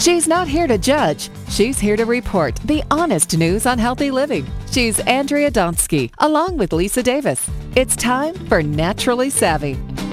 She's not here to judge. She's here to report the honest news on healthy living. She's Andrea Donsky, along with Lisa Davis. It's time for Naturally Savvy.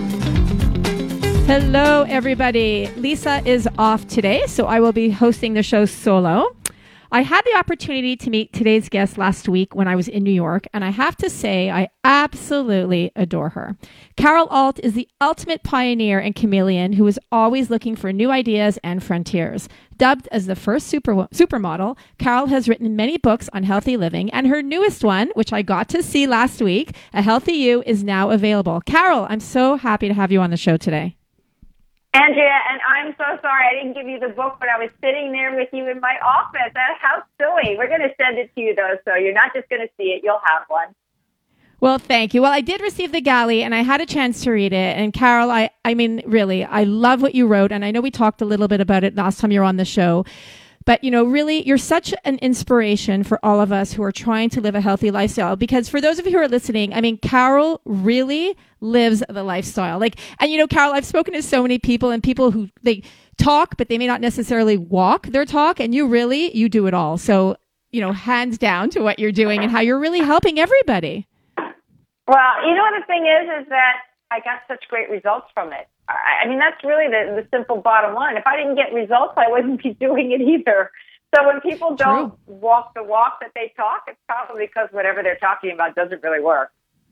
Hello, everybody. Lisa is off today, so I will be hosting the show solo. I had the opportunity to meet today's guest last week when I was in New York, and I have to say I absolutely adore her. Carol Alt is the ultimate pioneer and chameleon who is always looking for new ideas and frontiers. Dubbed as the first supermodel, Carol has written many books on healthy living, and her newest one, which I got to see last week, A Healthy You, is now available. Carol, I'm so happy to have you on the show today. Andrea, and I'm so sorry I didn't give you the book, but I was sitting there with you in my office. How silly. We're going to send it to you, though, so you're not just going to see it. You'll have one. Well, thank you. Well, I did receive the galley, and I had a chance to read it. And Carol, I mean, really, I love what you wrote, and I know we talked a little bit about it last time you were on the show. But, you know, really, you're such an inspiration for all of us who are trying to live a healthy lifestyle. Because for those of you who are listening, I mean, Carol really lives the lifestyle. And, you know, Carol, I've spoken to so many people and people who they talk, but they may not necessarily walk their talk. And you do it all. So, you know, hands down to what you're doing and how you're really helping everybody. Well, you know, the thing is that I got such great results from it. I mean, that's really the simple bottom line. If I didn't get results, I wouldn't be doing it either. So when people don't walk the walk that they talk, it's probably because whatever they're talking about doesn't really work.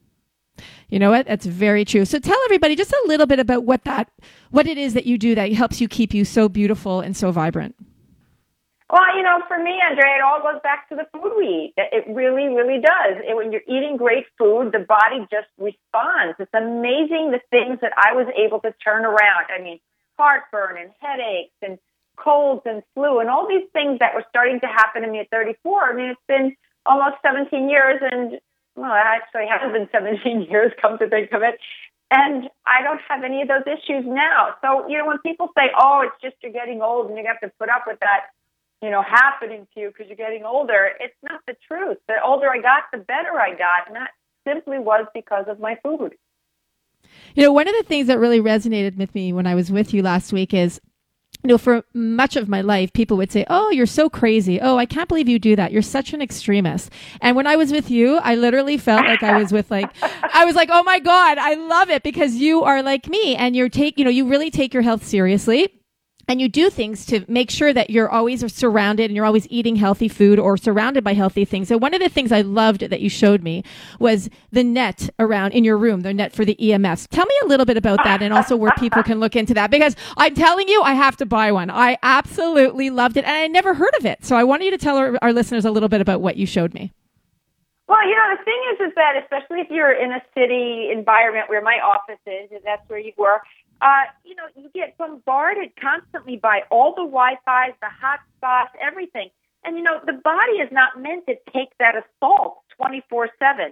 You know what? That's very true. So tell everybody just a little bit about what it is that you do that helps you keep you so beautiful and so vibrant. Well, you know, for me, Andrea, it all goes back to the food we eat. It really, really does. When you're eating great food, the body just responds. It's amazing the things that I was able to turn around. I mean, heartburn and headaches and colds and flu and all these things that were starting to happen to me at 34. I mean, it's been almost 17 years and, well, it actually hasn't been 17 years, come to think of it. And I don't have any of those issues now. So, you know, when people say, oh, it's just you're getting old and you have to put up with that, you know, happening to you because you're getting older, it's not the truth. The older I got, the better I got. And that simply was because of my food. You know, one of the things that really resonated with me when I was with you last week is, you know, for much of my life, people would say, oh, you're so crazy. Oh, I can't believe you do that. You're such an extremist. And when I was with you, I literally felt like I was with I was like, oh my God, I love it because you are like me and you really take your health seriously. And you do things to make sure that you're always surrounded and you're always eating healthy food or surrounded by healthy things. So one of the things I loved that you showed me was the net around in your room, the net for the EMFs. Tell me a little bit about that and also where people can look into that, because I'm telling you, I have to buy one. I absolutely loved it and I never heard of it. So I wanted you to tell our listeners a little bit about what you showed me. Well, you know, the thing is that especially if you're in a city environment where my office is, and that's where you work, you know, you get bombarded constantly by all the Wi-Fi's, the hotspots, everything. And, you know, the body is not meant to take that assault 24/7.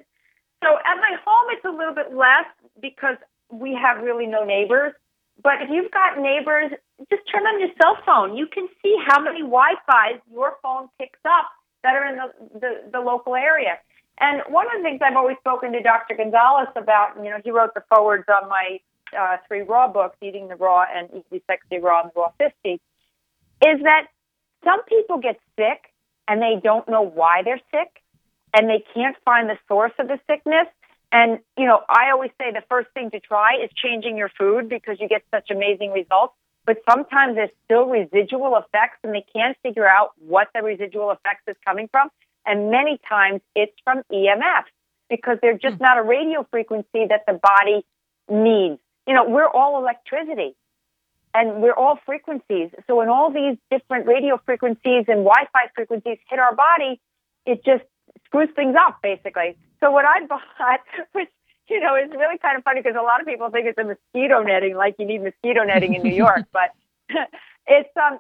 So at my home, it's a little bit less because we have really no neighbors. But if you've got neighbors, just turn on your cell phone. You can see how many Wi-Fi's your phone picks up that are in the local area. And one of the things I've always spoken to Dr. Gonzalez about, you know, he wrote the forwards on my 3 raw books, Eating the Raw and Easy Sexy Raw and the Raw 50, is that some people get sick and they don't know why they're sick and they can't find the source of the sickness. And, you know, I always say the first thing to try is changing your food because you get such amazing results. But sometimes there's still residual effects and they can't figure out what the residual effects is coming from. And many times it's from EMFs because they're just not a radio frequency that the body needs. You know, we're all electricity and we're all frequencies. So when all these different radio frequencies and Wi-Fi frequencies hit our body, it just screws things up, basically. So what I bought, which, you know, is really kind of funny because a lot of people think it's a mosquito netting, like you need mosquito netting in New York, but it's an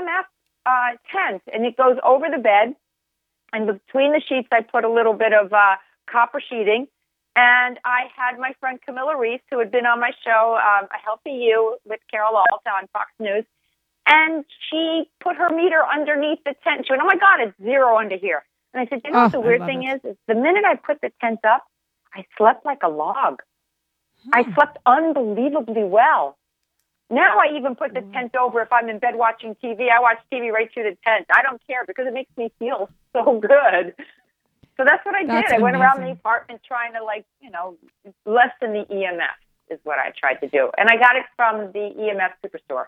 EMF tent, and it goes over the bed. And between the sheets, I put a little bit of copper sheeting. And I had my friend Camilla Reese, who had been on my show, A Healthy You, with Carol Alt on Fox News. And she put her meter underneath the tent. She went, oh, my God, it's 0 under here. And I said, you know what the weird thing is the minute I put the tent up, I slept like a log. I slept unbelievably well. Now I even put the tent over if I'm in bed watching TV. I watch TV right through the tent. I don't care because it makes me feel so good. So that's what I did. I went around the apartment trying to, lessen the EMF is what I tried to do. And I got it from the EMF Superstore.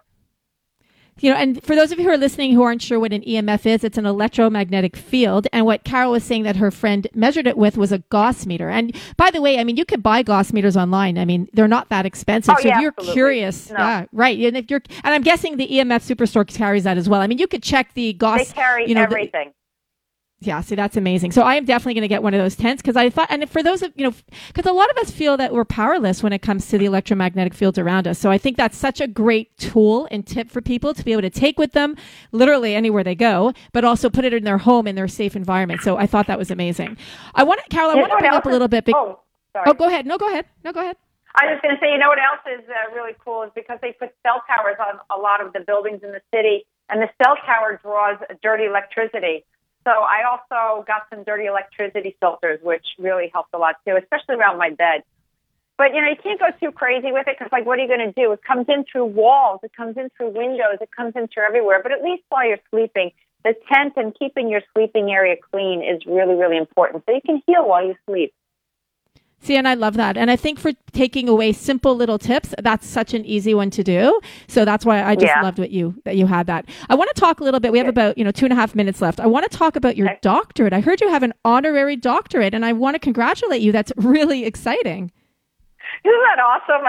And for those of you who are listening who aren't sure what an EMF is, it's an electromagnetic field. And what Carol was saying that her friend measured it with was a Gauss meter. And by the way, you could buy Gauss meters online. They're not that expensive. So if you're curious, yeah, right. And I'm guessing the EMF Superstore carries that as well. You could check the Gauss. They carry everything. Yeah, see, that's amazing. So I am definitely going to get one of those tents because I thought, and for those of, because a lot of us feel that we're powerless when it comes to the electromagnetic fields around us. So I think that's such a great tool and tip for people to be able to take with them literally anywhere they go, but also put it in their home in their safe environment. So I thought that was amazing. Carol, I want to bring up a little bit. Sorry. Oh, go ahead. No, go ahead. I was just going to say, what else is really cool is because they put cell towers on a lot of the buildings in the city, and the cell tower draws dirty electricity. So I also got some dirty electricity filters, which really helped a lot too, especially around my bed. But, you can't go too crazy with it because, what are you going to do? It comes in through walls. It comes in through windows. It comes in through everywhere. But at least while you're sleeping, the tent and keeping your sleeping area clean is really, really important. So you can heal while you sleep. See, and I love that. And I think for taking away simple little tips, that's such an easy one to do. So that's why I just loved that you had that. I want to talk a little bit. We have about 2.5 minutes left. I want to talk about your doctorate. I heard you have an honorary doctorate, and I want to congratulate you. That's really exciting. Isn't that awesome?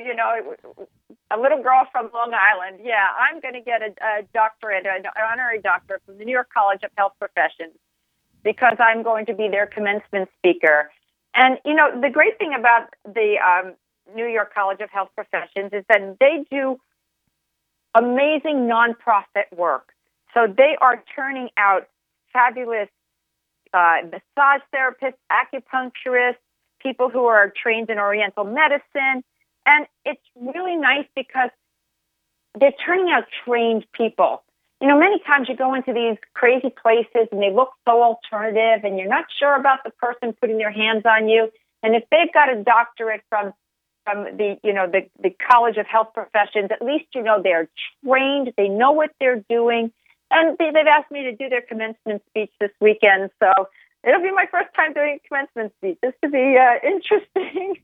A little girl from Long Island. Yeah, I'm going to get a doctorate, an honorary doctorate from the New York College of Health Professions because I'm going to be their commencement speaker. And, the great thing about the New York College of Health Professions is that they do amazing nonprofit work. So they are turning out fabulous massage therapists, acupuncturists, people who are trained in Oriental medicine. And it's really nice because they're turning out trained people. Many times you go into these crazy places and they look so alternative and you're not sure about the person putting their hands on you. And if they've got a doctorate from the College of Health Professions, at least they're trained, they know what they're doing. And they've asked me to do their commencement speech this weekend. So it'll be my first time doing a commencement speech. This could be interesting.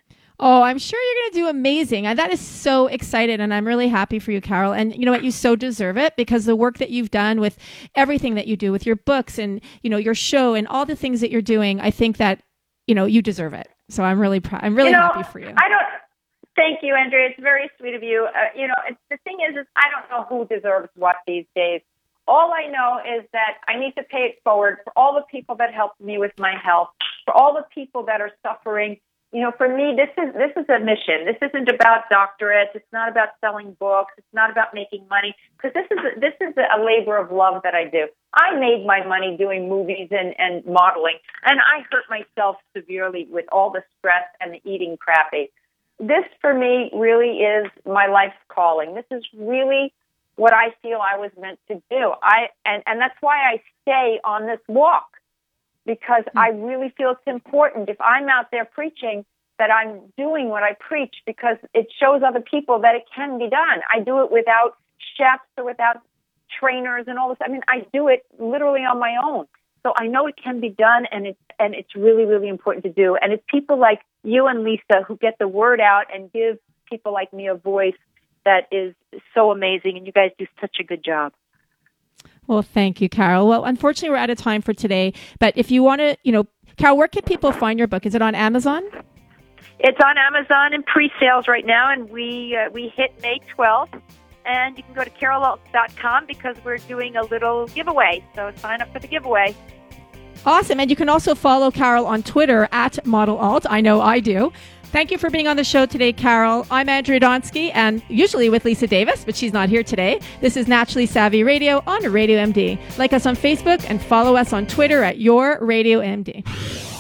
Oh, I'm sure you're going to do amazing. And that is so excited. And I'm really happy for you, Carol. And you know what? You so deserve it because the work that you've done with everything that you do with your books and, your show and all the things that you're doing, I think that, you deserve it. So I'm really proud. I'm really happy for you. Thank you, Andrea. It's very sweet of you. The thing is I don't know who deserves what these days. All I know is that I need to pay it forward for all the people that helped me with my health, for all the people that are suffering. For me, this is a mission. This isn't about doctorates. It's not about selling books. It's not about making money because this is a labor of love that I do. I made my money doing movies and modeling, and I hurt myself severely with all the stress and the eating crappy. This, for me, really is my life's calling. This is really what I feel I was meant to do. And that's why I stay on this walk. Because I really feel it's important if I'm out there preaching that I'm doing what I preach because it shows other people that it can be done. I do it without chefs or without trainers and all this. I do it literally on my own. So I know it can be done and it's really, really important to do. And it's people like you and Lisa who get the word out and give people like me a voice that is so amazing. And you guys do such a good job. Well, thank you, Carol. Well, unfortunately, we're out of time for today. But if you want to, Carol, where can people find your book? Is it on Amazon? It's on Amazon in pre-sales right now, and we hit May 12th. And you can go to carolaltz.com because we're doing a little giveaway. So sign up for the giveaway. Awesome. And you can also follow Carol on Twitter @ModelAlt. I know I do. Thank you for being on the show today, Carol. I'm Andrea Donsky, and usually with Lisa Davis, but she's not here today. This is Naturally Savvy Radio on Radio MD. Like us on Facebook and follow us on Twitter @YourRadioMD.